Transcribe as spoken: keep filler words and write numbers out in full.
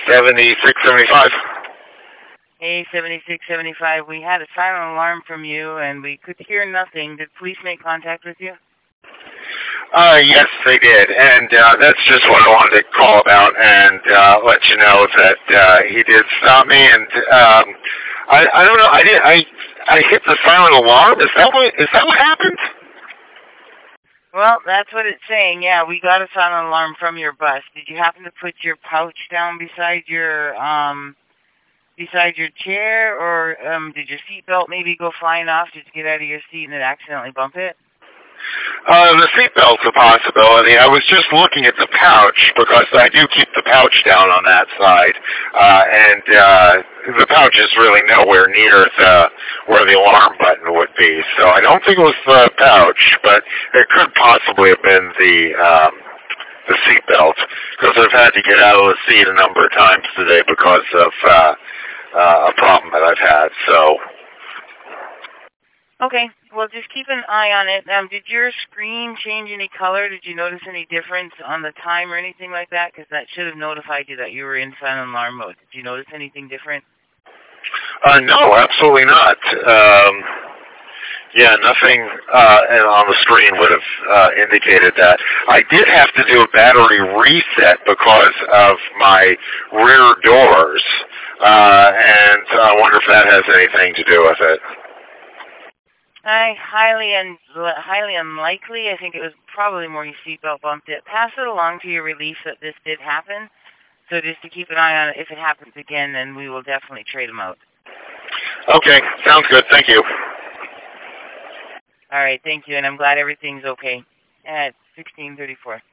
seventy-six seventy-five. A seventy-six seventy-five, we had a silent alarm from you and we could hear nothing. Did police make contact with you? Uh, yes, they did, and uh, that's just what I wanted to call about and uh, let you know that uh, he did stop me, and um, I, I don't know, I did, I, I hit the silent alarm. Is that what, is that what happened? Well, that's what it's saying. Yeah, we got a silent alarm from your bus. Did you happen to put your pouch down beside your um, beside your chair, or um, did your seatbelt maybe go flying off? Did you get out of your seat and it accidentally bump it? Uh, the seatbelt's a possibility. I was just looking at the pouch because I do keep the pouch down on that side, uh, and uh, the pouch is really nowhere near the where the alarm button would be. So I don't think it was the pouch, but it could possibly have been the um, the seatbelt because I've had to get out of the seat a number of times today because of uh, uh, a problem that I've had. So. Okay, well, just keep an eye on it. Um, did your screen change any color? Did you notice any difference on the time or anything like that? Because that should have notified you that you were in silent alarm mode. Did you notice anything different? Uh, no, absolutely not. Um, yeah, nothing uh, on the screen would have uh, indicated that. I did have to do a battery reset because of my rear doors, uh, and I wonder if that has anything to do with it. I highly un highly unlikely. I think it was probably more your seatbelt bumped it. Pass it along to your relief that this did happen. So just to keep an eye on it. If it happens again, then we will definitely trade them out. Okay, sounds good. Thank you. All right, thank you, and I'm glad everything's okay. At sixteen thirty-four.